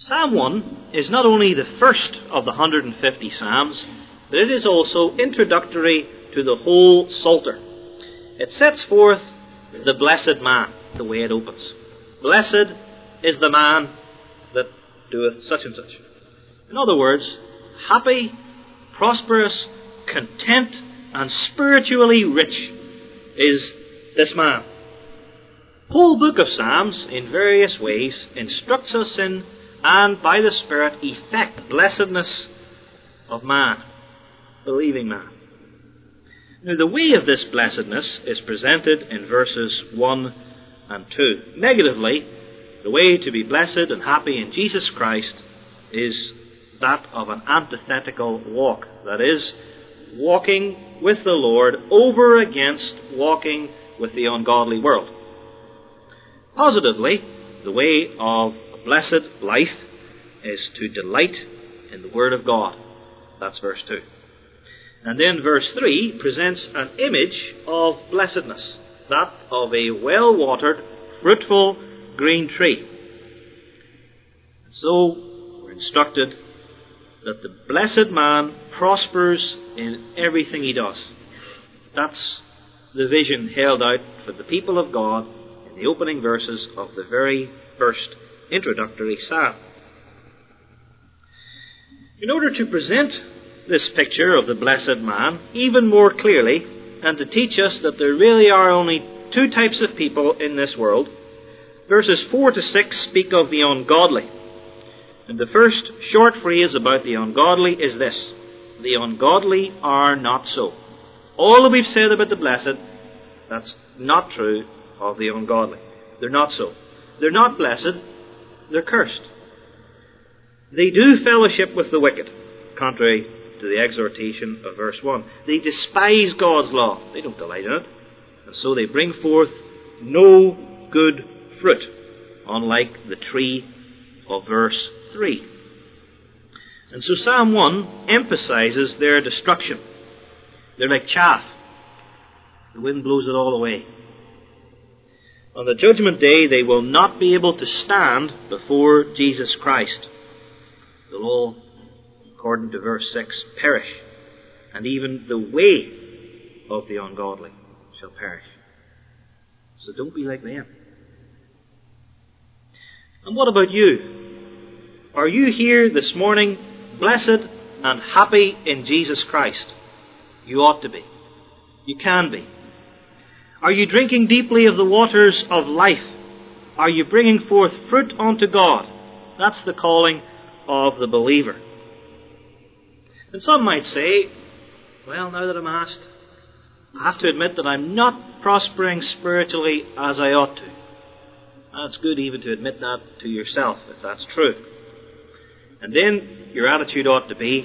Psalm 1 is not only the first of the 150 Psalms, but it is also introductory to the whole Psalter. It sets forth the blessed man, the way it opens. Blessed is the man that doeth such and such. In other words, happy, prosperous, content, and spiritually rich is this man. The whole book of Psalms, in various ways, instructs us in and by the Spirit effect blessedness of man, believing man. Now, the way of this blessedness is presented in verses 1 and 2. Negatively, the way to be blessed and happy in Jesus Christ is that of an antithetical walk. That is, walking with the Lord over against walking with the ungodly world. Positively, the way of a blessed life is to delight in the Word of God. That's verse 2. And then verse 3 presents an image of blessedness, that of a well-watered, fruitful, green tree. And so we're instructed that the blessed man prospers in everything he does. That's the vision held out for the people of God in the opening verses of the very first introductory psalm. In order to present this picture of the blessed man even more clearly, and to teach us that there really are only two types of people in this world, verses 4 to 6 speak of the ungodly. And the first short phrase about the ungodly is this: the ungodly are not so. All that we've said about the blessed, that's not true of the ungodly. They're not so. They're not blessed, they're cursed. They do fellowship with the wicked, contrary to the exhortation of verse 1. They despise God's law. They don't delight in it. And so they bring forth no good fruit, unlike the tree of verse 3. And so Psalm 1 emphasizes their destruction. They're like chaff. The wind blows it all away. On the judgment day, they will not be able to stand before Jesus Christ. They'll all, according to verse 6, perish. And even the way of the ungodly shall perish. So don't be like them. And what about you? Are you here this morning blessed and happy in Jesus Christ? You ought to be. You can be. Are you drinking deeply of the waters of life? Are you bringing forth fruit unto God? That's the calling of the believer. And some might say, well, now that I'm asked, I have to admit that I'm not prospering spiritually as I ought to. And it's good even to admit that to yourself, if that's true. And then your attitude ought to be,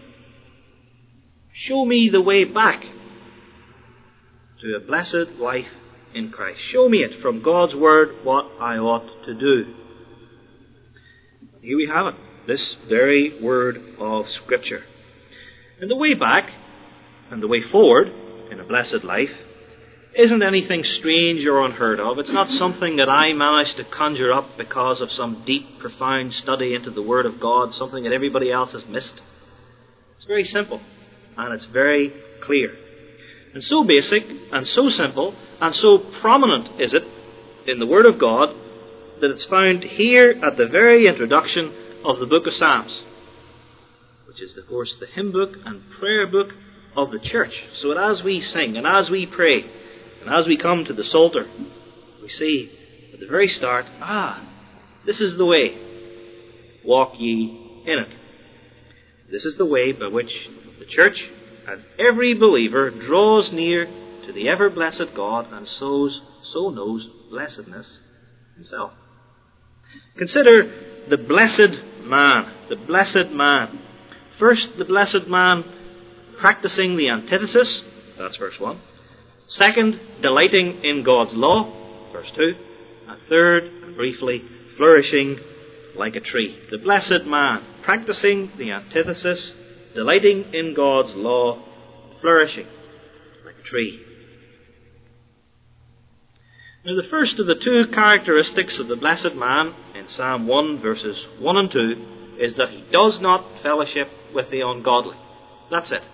show me the way back to a blessed life in Christ. Show me it from God's Word what I ought to do. Here we have it, this very word of Scripture. And the way back and the way forward in a blessed life isn't anything strange or unheard of. It's not something that I managed to conjure up because of some deep, profound study into the Word of God, something that everybody else has missed. It's very simple, and it's very clear. And so basic, and so simple, and so prominent is it in the Word of God that it's found here at the very introduction of the book of Psalms, which is, of course, the hymn book and prayer book of the church. So that as we sing, and as we pray, and as we come to the Psalter, we see at the very start, this is the way. Walk ye in it. This is the way by which the church and every believer draws near to the ever-blessed God and so knows blessedness himself. Consider the blessed man. The blessed man. First, the blessed man practicing the antithesis. That's verse 1. Second, delighting in God's law. Verse 2. And third, and briefly, flourishing like a tree. The blessed man practicing the antithesis, delighting in God's law, flourishing like a tree. Now, the first of the two characteristics of the blessed man in Psalm 1, verses 1 and 2, is that he does not fellowship with the ungodly. That's it.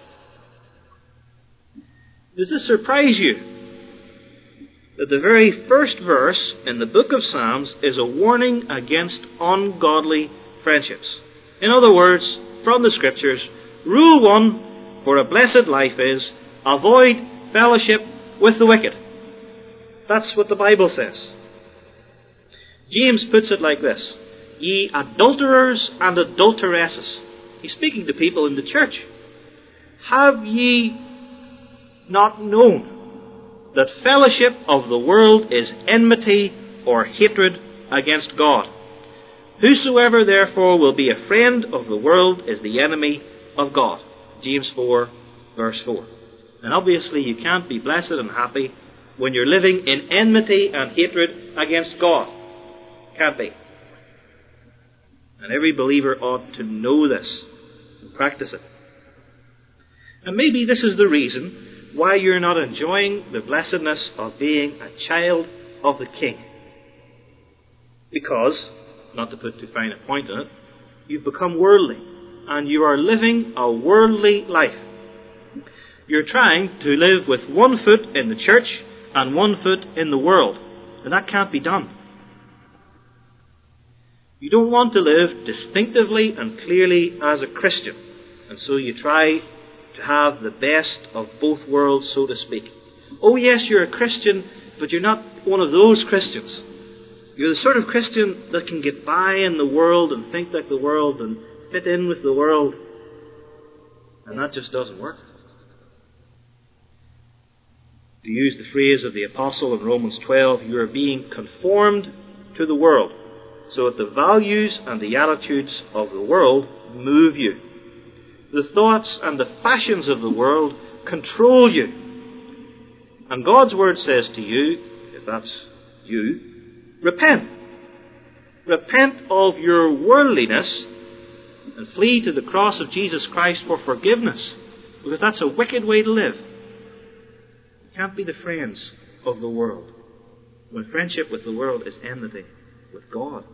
Does this surprise you? That the very first verse in the book of Psalms is a warning against ungodly friendships. In other words, from the Scriptures, rule 1 for a blessed life is, avoid fellowship with the wicked. That's what the Bible says. James puts it like this: ye adulterers and adulteresses. He's speaking to people in the church. Have ye not known that fellowship of the world is enmity or hatred against God? Whosoever therefore will be a friend of the world is the enemy of God. James 4, verse 4. And obviously you can't be blessed and happy when you're living in enmity and hatred against God. Can't be. And every believer ought to know this and practice it. And maybe this is the reason why you're not enjoying the blessedness of being a child of the King. Because, not to put too fine a point on it, you've become worldly, and you are living a worldly life. You're trying to live with one foot in the church and one foot in the world, and that can't be done. You don't want to live distinctively and clearly as a Christian, and so you try to have the best of both worlds, so to speak. Oh yes, you're a Christian, but you're not one of those Christians. You're the sort of Christian that can get by in the world and think like the world and fit in with the world, and that just doesn't work. To use the phrase of the Apostle in Romans 12, you are being conformed to the world, so that the values and the attitudes of the world move you. The thoughts and the fashions of the world control you. And God's Word says to you, if that's you, repent. Repent of your worldliness and flee to the cross of Jesus Christ for forgiveness, because that's a wicked way to live. You can't be the friends of the world, when friendship with the world is enmity with God.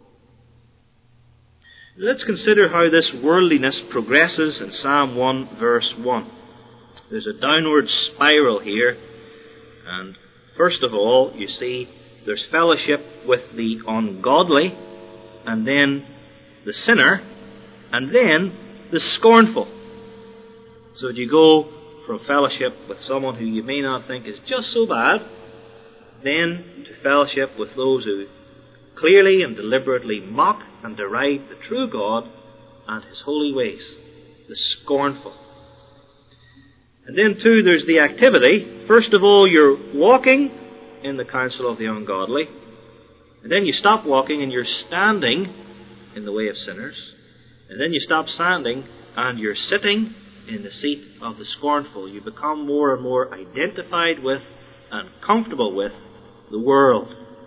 Let's consider how this worldliness progresses in Psalm 1, verse 1. There's a downward spiral here, and first of all, you see, there's fellowship with the ungodly, and then the sinner, and then the scornful. So you go from fellowship with someone who you may not think is just so bad, then to fellowship with those who clearly and deliberately mock and deride the true God and His holy ways, the scornful. And then too, there's the activity. First of all, you're walking in the counsel of the ungodly, and then you stop walking and you're standing in the way of sinners, and then you stop standing and you're sitting in the seat of the scornful. You become more and more identified with and comfortable with the world.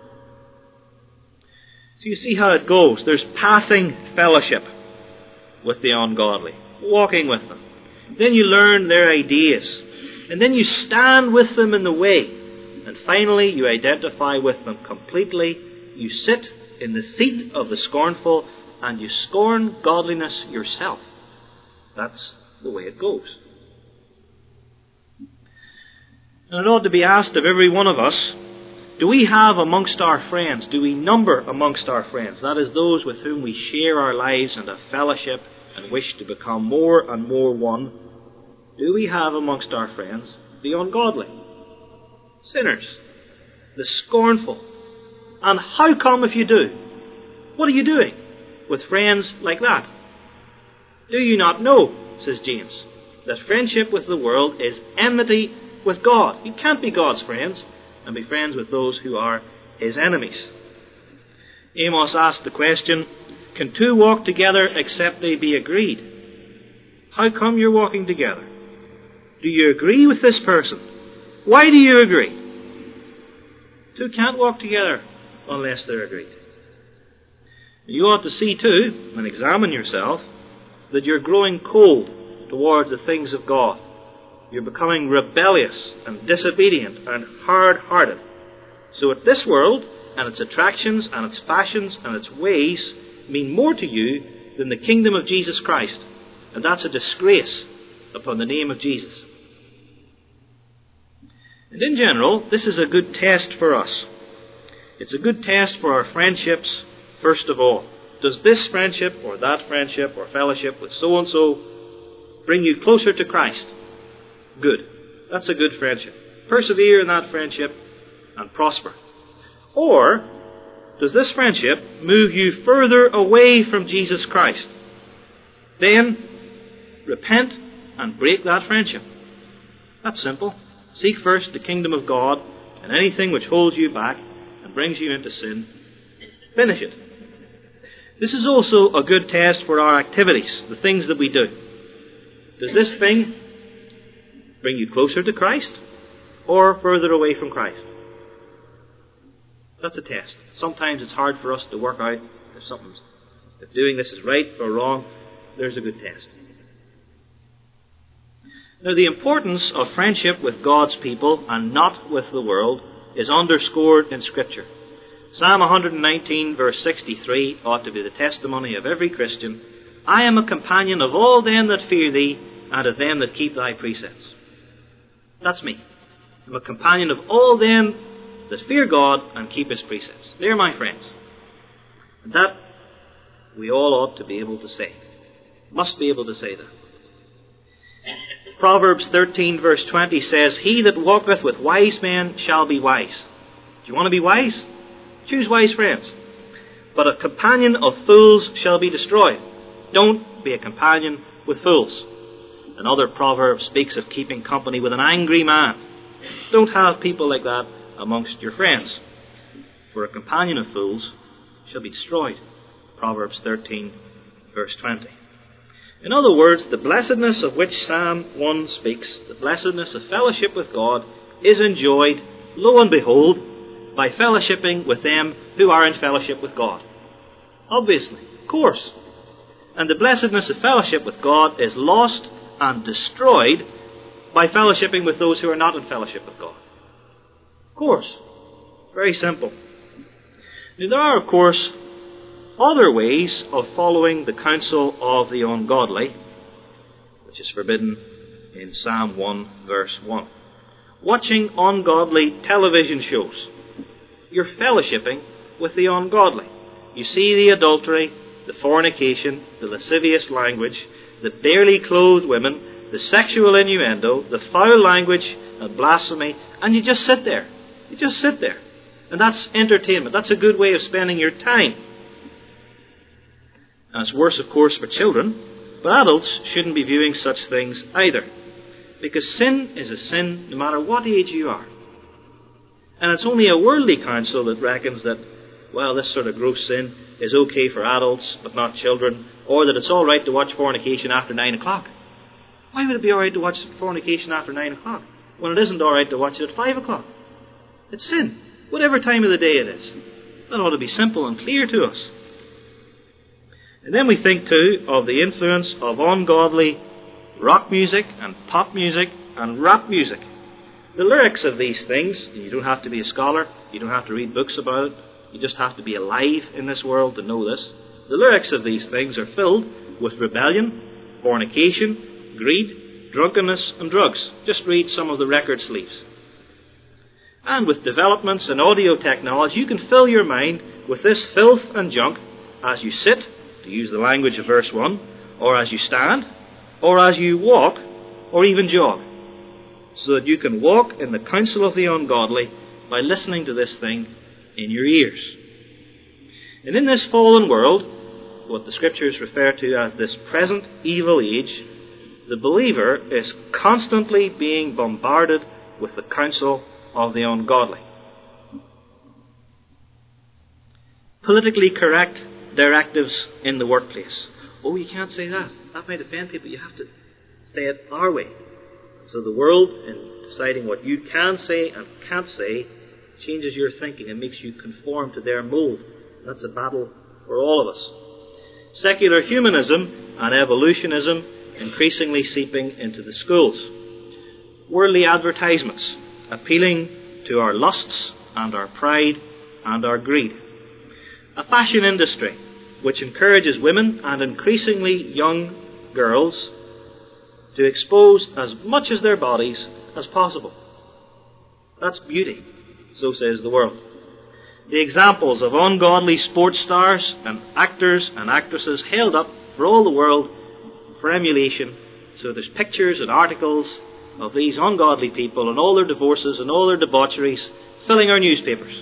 So you see how it goes. There's passing fellowship with the ungodly, walking with them. Then you learn their ideas, and then you stand with them in the way, and finally you identify with them completely. You sit in the seat of the scornful, and you scorn godliness yourself. That's the way it goes. And it ought to be asked of every one of us, do we have amongst our friends, do we number amongst our friends, that is, those with whom we share our lives and have fellowship and wish to become more and more one, do we have amongst our friends the ungodly, sinners, the scornful? And how come if you do? What are you doing with friends like that? Do you not know, says James, that friendship with the world is enmity with God? You can't be God's friends and be friends with those who are His enemies. Amos asked the question, can two walk together except they be agreed? How come you're walking together? Do you agree with this person? Why do you agree? Two can't walk together unless they're agreed. You ought to see too, and examine yourself, that you're growing cold towards the things of God. You're becoming rebellious and disobedient and hard-hearted. So that this world and its attractions and its fashions and its ways mean more to you than the kingdom of Jesus Christ. And that's a disgrace upon the name of Jesus. And in general, this is a good test for us. It's a good test for our friendships, first of all. Does this friendship or that friendship or fellowship with so-and-so bring you closer to Christ? Good. That's a good friendship. Persevere in that friendship and prosper. Or does this friendship move you further away from Jesus Christ? Then repent and break that friendship. That's simple. Seek first the kingdom of God, and anything which holds you back and brings you into sin, finish it. This is also a good test for our activities, the things that we do. Does this thing bring you closer to Christ or further away from Christ? That's a test. Sometimes it's hard for us to work out if doing this is right or wrong. There's a good test. Now, the importance of friendship with God's people and not with the world is underscored in Scripture. Psalm 119 verse 63 ought to be the testimony of every Christian. I am a companion of all them that fear thee, and of them that keep thy precepts. That's me. I'm a companion of all them that fear God and keep his precepts. They're my friends. And that we all ought to be able to say. Must be able to say that. Proverbs 13 verse 20 says, He that walketh with wise men shall be wise. Do you want to be wise? Choose wise friends. But a companion of fools shall be destroyed. Don't be a companion with fools. Another proverb speaks of keeping company with an angry man. Don't have people like that amongst your friends. For a companion of fools shall be destroyed. Proverbs 13 verse 20. In other words, the blessedness of which Psalm 1 speaks, the blessedness of fellowship with God, is enjoyed, lo and behold, by fellowshipping with them who are in fellowship with God. Obviously, of course. And the blessedness of fellowship with God is lost and destroyed by fellowshipping with those who are not in fellowship with God. Of course. Very simple. Now, there are, of course, other ways of following the counsel of the ungodly, which is forbidden in Psalm 1 verse 1. Watching ungodly television shows. You're fellowshipping with the ungodly. You see the adultery, the fornication, the lascivious language, the barely clothed women, the sexual innuendo, the foul language and blasphemy, and you just sit there. You just sit there. And that's entertainment. That's a good way of spending your time. And it's worse, of course, for children, but adults shouldn't be viewing such things either. Because sin is a sin no matter what age you are. And it's only a worldly counsel that reckons that, well, this sort of gross sin is okay for adults, but not children, or that it's all right to watch fornication after 9 o'clock. Why would it be all right to watch fornication after 9 o'clock, when it isn't all right to watch it at 5 o'clock? It's sin, whatever time of the day it is. That ought to be simple and clear to us. And then we think, too, of the influence of ungodly rock music and pop music and rap music. The lyrics of these things, you don't have to be a scholar, you don't have to read books about it, you just have to be alive in this world to know this. The lyrics of these things are filled with rebellion, fornication, greed, drunkenness and drugs. Just read some of the record sleeves. And with developments in audio technology, you can fill your mind with this filth and junk as you sit, to use the language of verse 1, or as you stand, or as you walk, or even jog, so that you can walk in the counsel of the ungodly by listening to this thing in your ears. And in this fallen world, what the Scriptures refer to as this present evil age, the believer is constantly being bombarded with the counsel of the ungodly. Politically correct directives in the workplace. Oh, you can't say that. That might offend people. You have to say it our way. So the world, in deciding what you can say and can't say, changes your thinking and makes you conform to their mold. That's a battle for all of us. Secular humanism and evolutionism increasingly seeping into the schools. Worldly advertisements appealing to our lusts and our pride and our greed. A fashion industry which encourages women and increasingly young girls to expose as much of their bodies as possible. That's beauty, so says the world. The examples of ungodly sports stars and actors and actresses held up for all the world for emulation. So there's pictures and articles of these ungodly people and all their divorces and all their debaucheries filling our newspapers.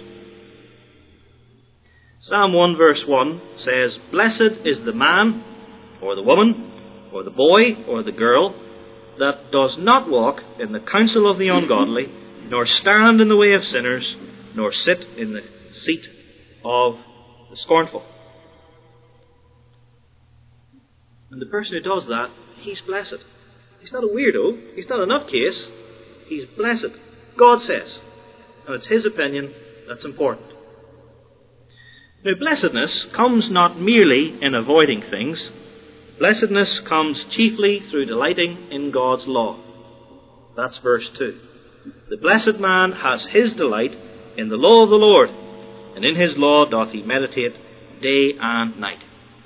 Psalm 1 verse 1 says, "Blessed is the man, or the woman, or the boy, or the girl, that does not walk in the counsel of the ungodly, nor stand in the way of sinners, nor sit in the seat of the scornful." And the person who does that, he's blessed. He's not a weirdo. He's not a nutcase. He's blessed. God says. And it's his opinion that's important. Now, blessedness comes not merely in avoiding things. Blessedness comes chiefly through delighting in God's law. That's verse 2. The blessed man has his delight in the law of the Lord, and in his law doth he meditate day and night.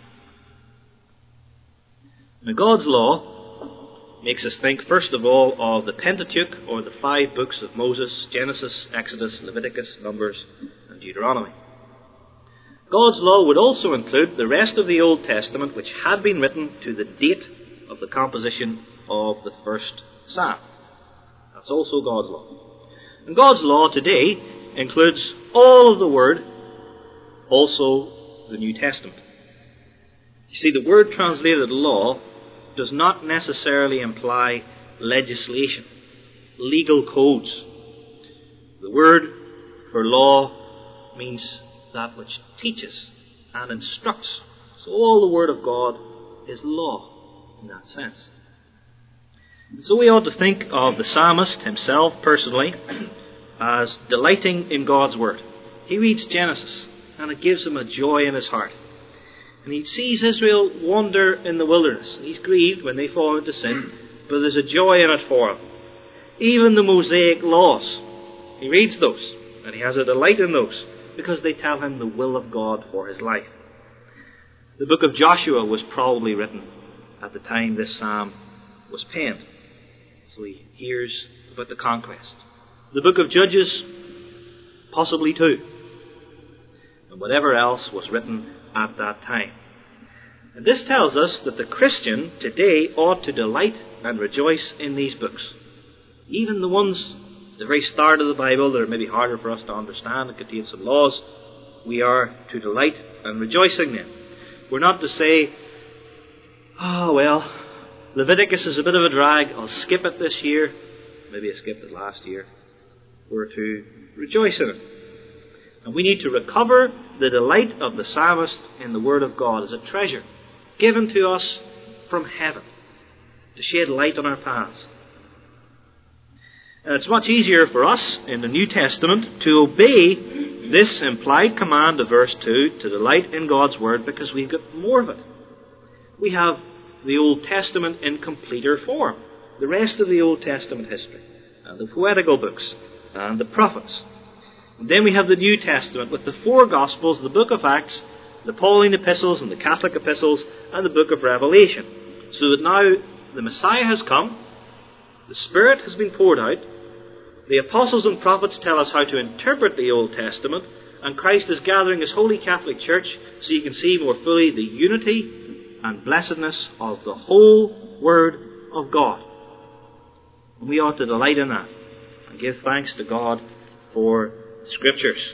Now, God's law makes us think, first of all, of the Pentateuch, or the 5 books of Moses: Genesis, Exodus, Leviticus, Numbers, and Deuteronomy. God's law would also include the rest of the Old Testament, which had been written to the date of the composition of the first psalm. That's also God's law. And God's law today includes all of the Word, also the New Testament. You see, the word translated law does not necessarily imply legislation, legal codes. The word for law means that which teaches and instructs. So all the Word of God is law in that sense. And so we ought to think of the psalmist himself personally as delighting in God's Word. He reads Genesis and it gives him a joy in his heart. And he sees Israel wander in the wilderness. He's grieved when they fall into sin, but there's a joy in it for him. Even the Mosaic laws, he reads those and he has a delight in those, because they tell him the will of God for his life. The book of Joshua was probably written at the time this psalm was penned. So he hears about the conquest. The book of Judges, possibly too. And whatever else was written at that time. And this tells us that the Christian today ought to delight and rejoice in these books. Even the ones at the very start of the Bible that are maybe harder for us to understand and contain some laws, we are to delight and rejoice in them. We're not to say, "Oh, well, Leviticus is a bit of a drag. I'll skip it this year." Maybe I skipped it last year. We're to rejoice in it. And we need to recover the delight of the psalmist in the Word of God as a treasure given to us from heaven to shed light on our paths. And it's much easier for us in the New Testament to obey this implied command of verse 2 to delight in God's Word, because we've got more of it. We have the Old Testament in completer form, the rest of the Old Testament history, and the poetical books, and the prophets. And then we have the New Testament with the 4 Gospels, the book of Acts, the Pauline epistles and the Catholic epistles, and the book of Revelation. So that now the Messiah has come, the Spirit has been poured out, the apostles and prophets tell us how to interpret the Old Testament, and Christ is gathering his holy Catholic Church so you can see more fully the unity and blessedness of the whole Word of God. And we ought to delight in that and give thanks to God for the Scriptures.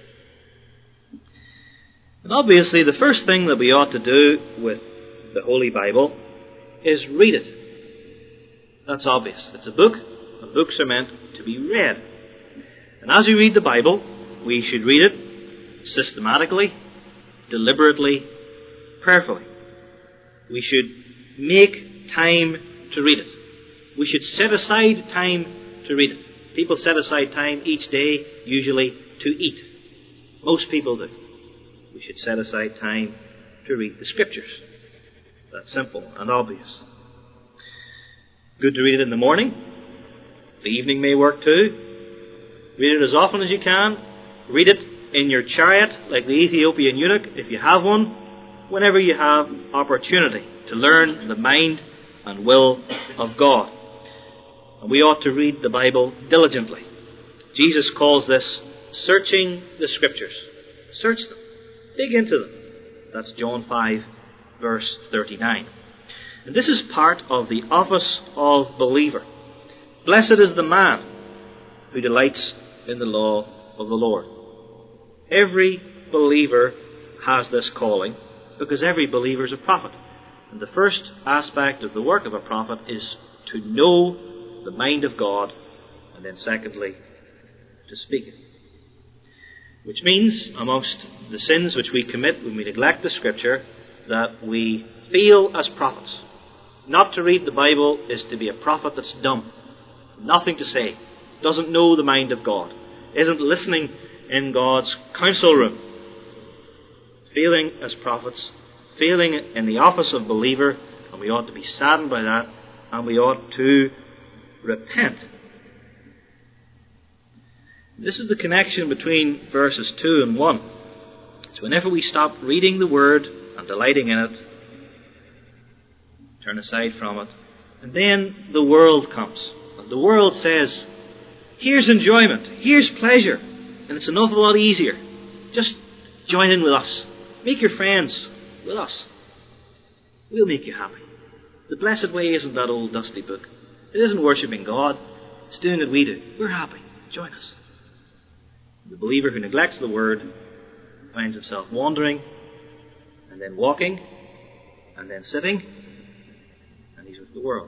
And obviously the first thing that we ought to do with the Holy Bible is read it. That's obvious. It's a book, and books are meant to be read. And as we read the Bible, we should read it systematically, deliberately, prayerfully. We should make time to read it. We should set aside time to read it. People set aside time each day, usually, to eat. Most people do. We should set aside time to read the Scriptures. That's simple and obvious. Good to read it in the morning. The evening may work too. Read it as often as you can. Read it in your chariot, like the Ethiopian eunuch, if you have one, whenever you have opportunity to learn the mind and will of God. And we ought to read the Bible diligently. Jesus calls this searching the Scriptures. Search them. Dig into them. That's John 5, verse 39. And this is part of the office of believer. Blessed is the man who delights in the law of the Lord. Every believer has this calling because every believer is a prophet. And the first aspect of the work of a prophet is to know the mind of God, and then secondly, to speak it. Which means, amongst the sins which we commit when we neglect the Scripture, that we fail as prophets. Not to read the Bible is to be a prophet that's dumb, nothing to say, doesn't know the mind of God, isn't listening in God's council room. Failing as prophets, failing in the office of believer, and we ought to be saddened by that, and we ought to repent. This is the connection between verses 2 and 1. So whenever we stop reading the Word and delighting in it, turn aside from it, and then the world comes. And the world says, here's enjoyment, here's pleasure, and it's an awful lot easier. Just join in with us. Make your friends with us. We'll make you happy. The blessed way isn't that old dusty book. It isn't worshipping God. It's doing what we do. We're happy. Join us. The believer who neglects the Word finds himself wandering, and then walking, and then sitting, and he's with the world.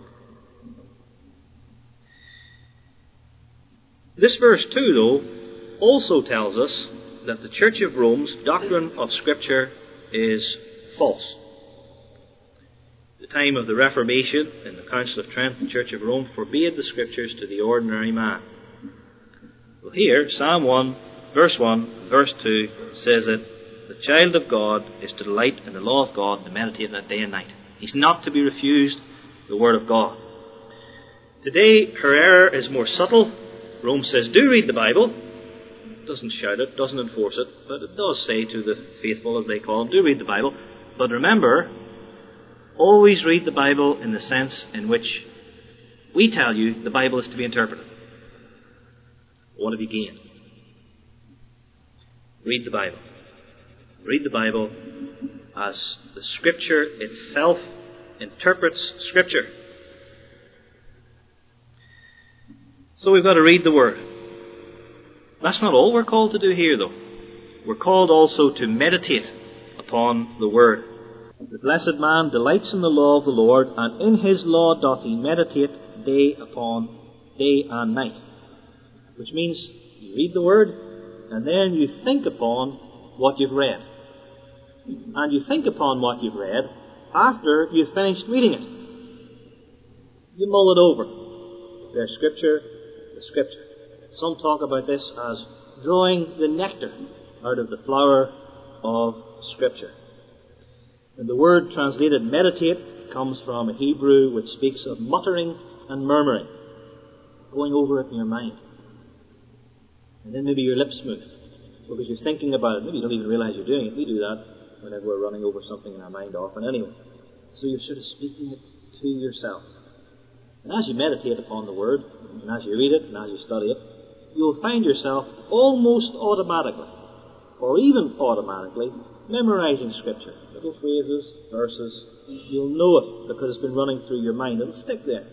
This verse 2, though, also tells us that the Church of Rome's doctrine of Scripture is false. At the time of the Reformation, in the Council of Trent, the Church of Rome forbade the Scriptures to the ordinary man. Well, here, Psalm 1, verse 1, verse 2 says that the child of God is to delight in the law of God and to meditate in it day and night. He's not to be refused the Word of God. Today, her error is more subtle. Rome says, do read the Bible. It doesn't shout it, doesn't enforce it, but it does say to the faithful, as they call them, do read the Bible. But remember, always read the Bible in the sense in which we tell you the Bible is to be interpreted. What have you gained? Read the Bible. Read the Bible as the Scripture itself interprets Scripture. So we've got to read the Word. That's not all we're called to do here, though. We're called also to meditate upon the Word. The blessed man delights in the law of the Lord, and in his law doth he meditate day and night. Which means you read the Word, and then you think upon what you've read. And you think upon what you've read after you've finished reading it. You mull it over. There's Scripture, the Scripture. Some talk about this as drawing the nectar out of the flower of Scripture. And the word translated meditate comes from a Hebrew which speaks of muttering and murmuring, going over it in your mind. And then maybe your lips move because you're thinking about it. Maybe you don't even realize you're doing it. We do that whenever we're running over something in our mind often anyway. So you're sort of speaking it to yourself. And as you meditate upon the Word, and as you read it, and as you study it, you'll find yourself almost automatically, or even automatically, memorizing Scripture. Little phrases, verses. You'll know it because it's been running through your mind. It'll stick there.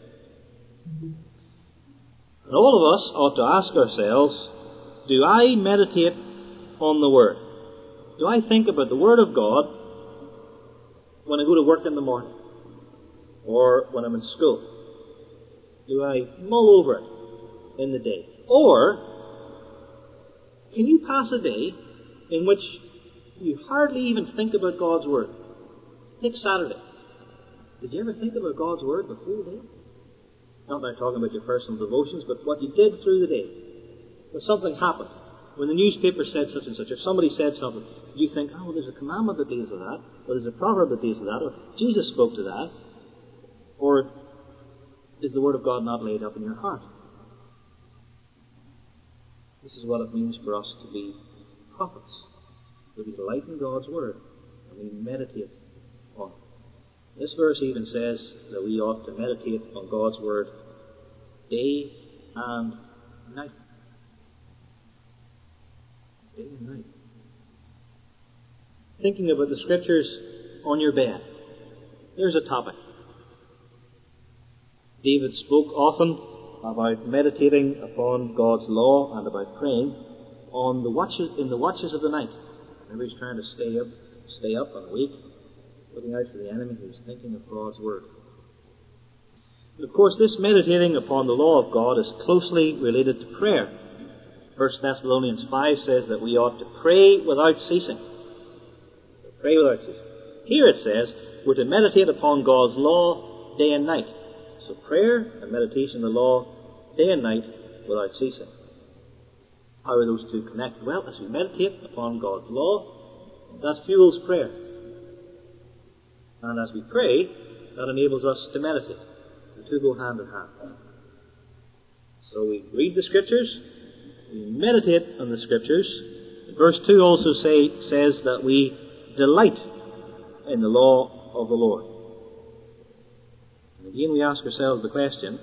And all of us ought to ask ourselves, do I meditate on the Word? Do I think about the Word of God when I go to work in the morning? Or when I'm in school? Do I mull over it in the day? Or can you pass a day in which you hardly even think about God's Word? Take Saturday. Did you ever think about God's Word the whole day? Not now talking about your personal devotions, but what you did through the day. When something happened, when the newspaper said such and such, or somebody said something, you think, oh, well, there's a commandment that deals with that, or there's a proverb that deals with that, or Jesus spoke to that, or is the Word of God not laid up in your heart? This is what it means for us to be prophets, that we delight in God's Word and we meditate on it. This verse even says that we ought to meditate on God's Word day and night. Day and night. Thinking about the Scriptures on your bed. There's a topic. David spoke often about meditating upon God's law and about praying on in the watches of the night. Remember, he's trying to stay up and awake, looking out for the enemy. He's thinking of God's Word. But of course, this meditating upon the law of God is closely related to prayer. 1 Thessalonians 5 says that we ought to pray without ceasing. Pray without ceasing. Here it says we're to meditate upon God's law day and night. So prayer and meditation of the law day and night without ceasing. How are those two connected? Well, as we meditate upon God's law, that fuels prayer. And as we pray, that enables us to meditate. The two go hand in hand. So we read the Scriptures, we meditate on the Scriptures. Verse 2 also says that we delight in the law of the Lord. And again we ask ourselves the question,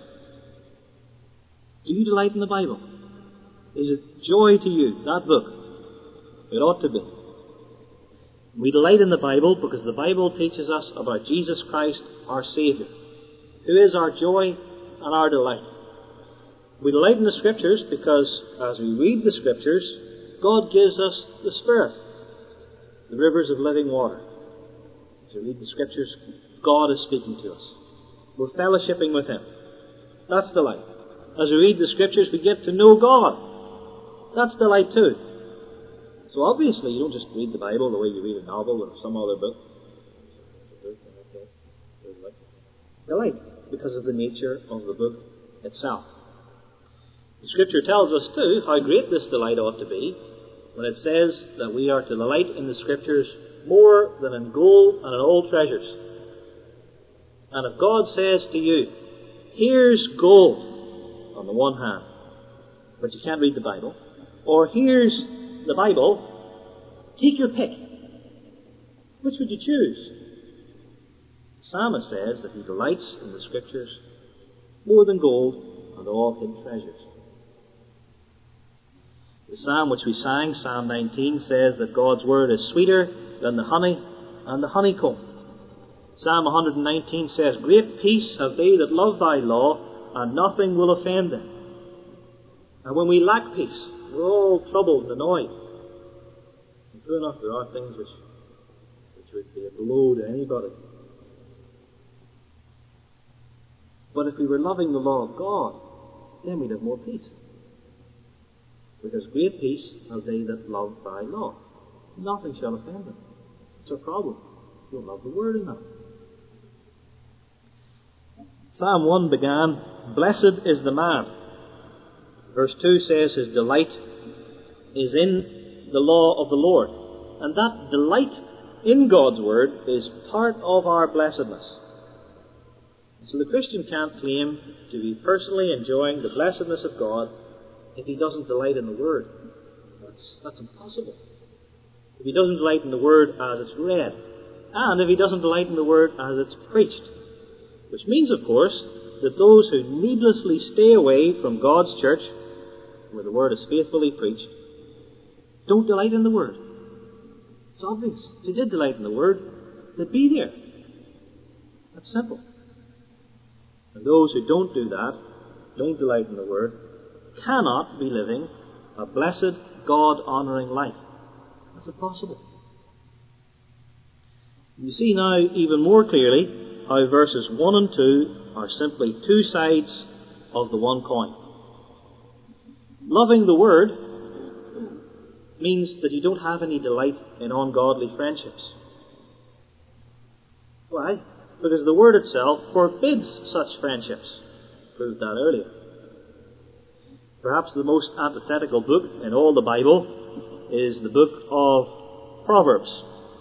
do you delight in the Bible? Is it joy to you, that book? It ought to be. We delight in the Bible because the Bible teaches us about Jesus Christ, our Saviour, who is our joy and our delight. We delight in the Scriptures because as we read the Scriptures, God gives us the Spirit, the rivers of living water. As we read the Scriptures, God is speaking to us. We're fellowshipping with Him. That's delight. As we read the Scriptures, we get to know God. That's delight too. So obviously you don't just read the Bible the way you read a novel or some other book. Delight, because of the nature of the book itself. The Scripture tells us too how great this delight ought to be when it says that we are to delight in the Scriptures more than in gold and in all treasures. And if God says to you, here's gold on the one hand, but you can't read the Bible, or here's the Bible, take your pick. Which would you choose? The psalmist says that he delights in the Scriptures more than gold and all hidden treasures. The psalm which we sang, Psalm 19, says that God's Word is sweeter than the honey and the honeycomb. Psalm 119 says, great peace have they that love thy law, and nothing will offend them. And when we lack peace, we're all troubled and annoyed. And true enough, there are things which would be a blow to anybody. But if we were loving the law of God, then we'd have more peace. Because great peace have they that love thy law. Nothing shall offend them. It's our problem. We don't love the Word enough. Psalm 1 began, blessed is the man. Verse 2 says his delight is in the law of the Lord. And that delight in God's Word is part of our blessedness. So the Christian can't claim to be personally enjoying the blessedness of God if he doesn't delight in the Word. That's impossible. If he doesn't delight in the Word as it's read, and if he doesn't delight in the Word as it's preached. Which means, of course, that those who needlessly stay away from God's church, where the Word is faithfully preached, don't delight in the Word. It's obvious. If they did delight in the Word, they'd be there. That's simple. And those who don't do that, don't delight in the Word, cannot be living a blessed, God-honouring life. That's impossible. You see now even more clearly how verses 1 and 2 are simply two sides of the one coin. Loving the Word means that you don't have any delight in ungodly friendships. Why? Because the Word itself forbids such friendships. Proved that earlier. Perhaps the most antithetical book in all the Bible is the book of Proverbs.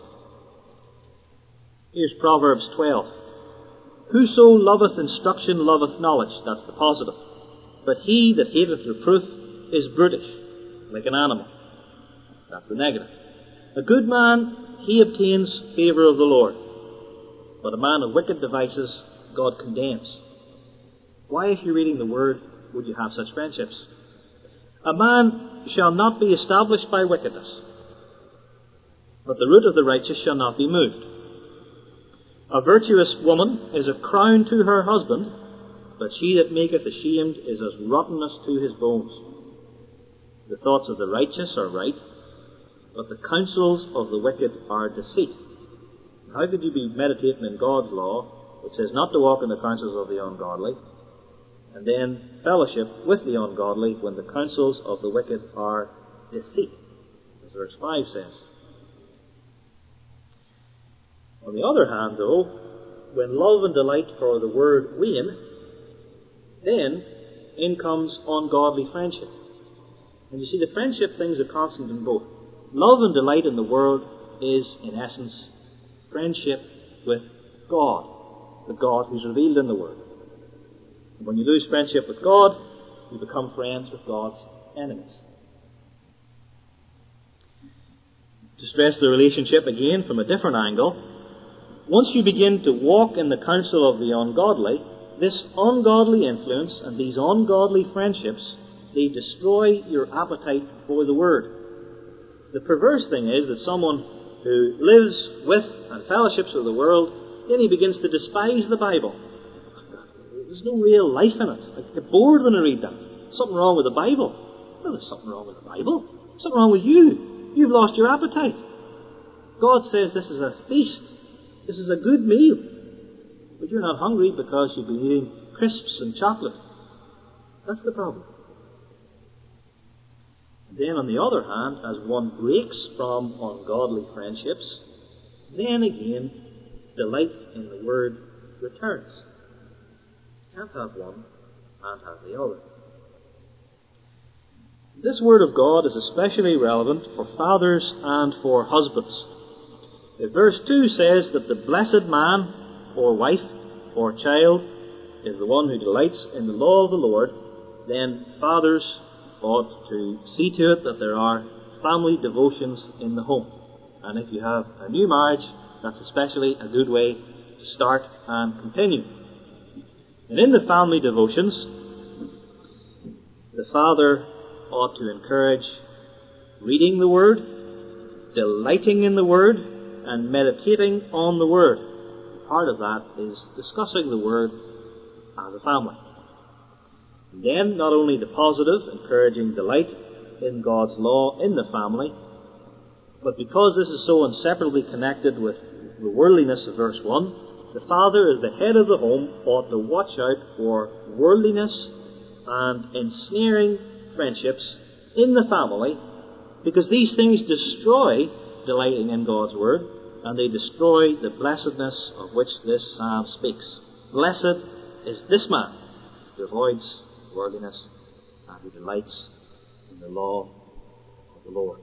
Here's Proverbs 12. Whoso loveth instruction loveth knowledge. That's the positive. But he that hateth reproof is brutish, like an animal. That's the negative. A good man, he obtains favour of the Lord. But a man of wicked devices, God condemns. Why, if you're reading the Word, would you have such friendships? A man shall not be established by wickedness, but the root of the righteous shall not be moved. A virtuous woman is a crown to her husband, but she that maketh ashamed is as rottenness to his bones. The thoughts of the righteous are right, but the counsels of the wicked are deceit. How could you be meditating in God's law, which says not to walk in the counsels of the ungodly, and then fellowship with the ungodly when the counsels of the wicked are deceit, as verse 5 says? On the other hand, though, when love and delight for the word wane, then in comes ungodly friendship. And you see, the friendship thing's a constant in both. Love and delight in the world is, in essence, friendship with God, the God who's revealed in the Word. And when you lose friendship with God, you become friends with God's enemies. To stress the relationship again from a different angle, once you begin to walk in the counsel of the ungodly, this ungodly influence and these ungodly friendships, they destroy your appetite for the Word. The perverse thing is that someone who lives with and fellowships with the world, then he begins to despise the Bible. There's no real life in it. I get bored when I read that. Something wrong with the Bible. Well, there's something wrong with the Bible. Something wrong with you. You've lost your appetite. God says this is a feast. This is a good meal. But you're not hungry because you've been eating crisps and chocolate. That's the problem. Then, on the other hand, as one breaks from ungodly friendships, then again, delight in the Word returns. You can't have one and have the other. This Word of God is especially relevant for fathers and for husbands. If verse 2 says that the blessed man, or wife, or child, is the one who delights in the law of the Lord, then fathers ought to see to it that there are family devotions in the home. And if you have a new marriage, that's especially a good way to start and continue. And in the family devotions, the father ought to encourage reading the Word, delighting in the Word, and meditating on the Word. Part of that is discussing the Word as a family. And then, not only the positive, encouraging delight in God's law in the family, but because this is so inseparably connected with the worldliness of verse 1, the father, as the head of the home, ought to watch out for worldliness and ensnaring friendships in the family, because these things destroy delighting in God's Word, and they destroy the blessedness of which this psalm speaks. Blessed is this man who avoids worldliness and who delights in the law of the Lord.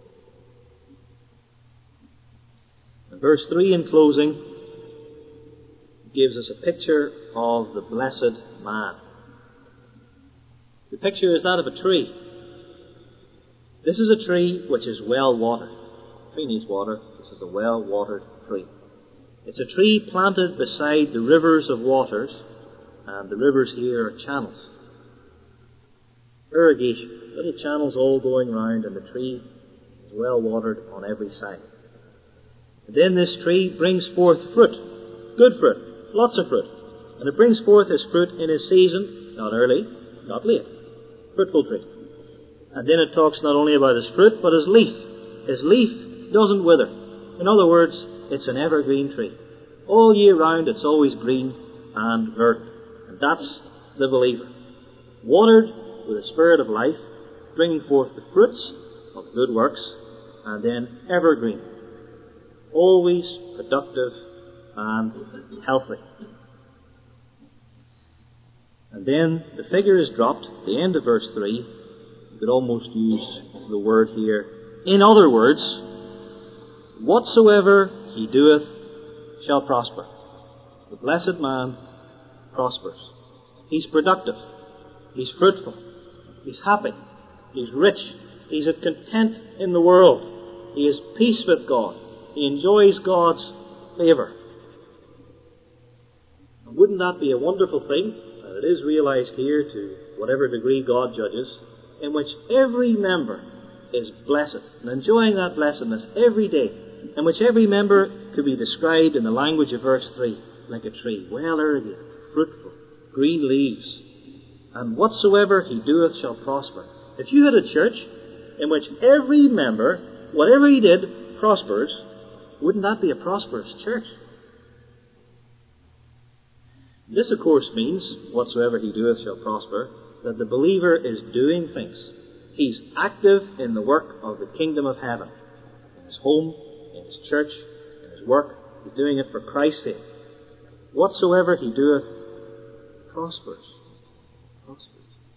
And verse 3 in closing gives us a picture of the blessed man. The picture is that of a tree. This is a tree which is well watered. The tree needs water. This is a well watered tree. It's a tree planted beside the rivers of waters, and the rivers here are channels. Irrigation, little channels all going round, and the tree is well watered on every side. And then this tree brings forth fruit, good fruit, lots of fruit. And it brings forth its fruit in its season, not early, not late. Fruitful tree. And then it talks not only about his fruit, but his leaf. His leaf doesn't wither. In other words, it's an evergreen tree. All year round, it's always green and verdant. And that's the believer. Watered with the Spirit of life, bringing forth the fruits of good works, and then evergreen. Always productive and healthy. And then the figure is dropped at the end of verse 3. You could almost use the word here. In other words, whatsoever he doeth shall prosper. The blessed man prospers. He's productive. He's fruitful. He's happy. He's rich. He's at content in the world. He has peace with God. He enjoys God's favour. And wouldn't that be a wonderful thing? And it is realised here to whatever degree God judges, in which every member is blessed and enjoying that blessedness every day, in which every member could be described in the language of verse 3 like a tree, well irrigated, fruitful, green leaves, and whatsoever he doeth shall prosper. If you had a church in which every member, whatever he did, prospers, wouldn't that be a prosperous church? This, of course, means, whatsoever he doeth shall prosper, that the believer is doing things. He's active in the work of the kingdom of heaven. In his home, in his church, in his work. He's doing it for Christ's sake. Whatsoever he doeth prospers. Prospers.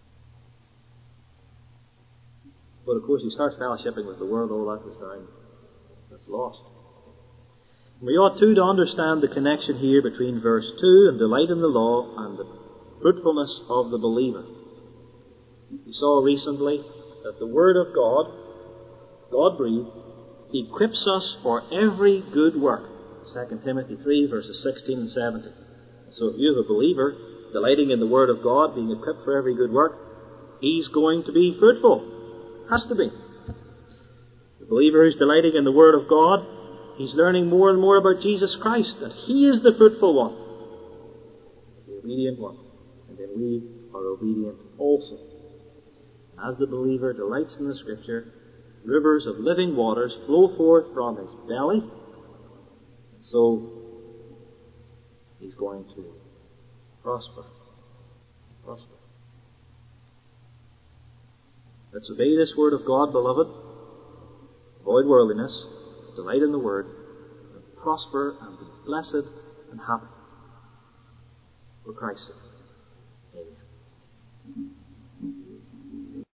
But of course he starts fellowshipping with the world all that time. That's lost. We ought too to understand the connection here between verse 2 and delight in the law and the fruitfulness of the believer. We saw recently that the Word of God, God-breathed, equips us for every good work. 2 Timothy 3 verses 16 and 17. So if you have a believer delighting in the Word of God, being equipped for every good work, he's going to be fruitful. Has to be. The believer who's delighting in the Word of God, he's learning more and more about Jesus Christ, that He is the fruitful one, the obedient one, and then we are obedient also. As the believer delights in the Scripture, rivers of living waters flow forth from his belly, and so he's going to prosper. Prosper. Let's obey this Word of God, beloved. Avoid worldliness, delight in the Word, and prosper and be blessed and happy for Christ's sake.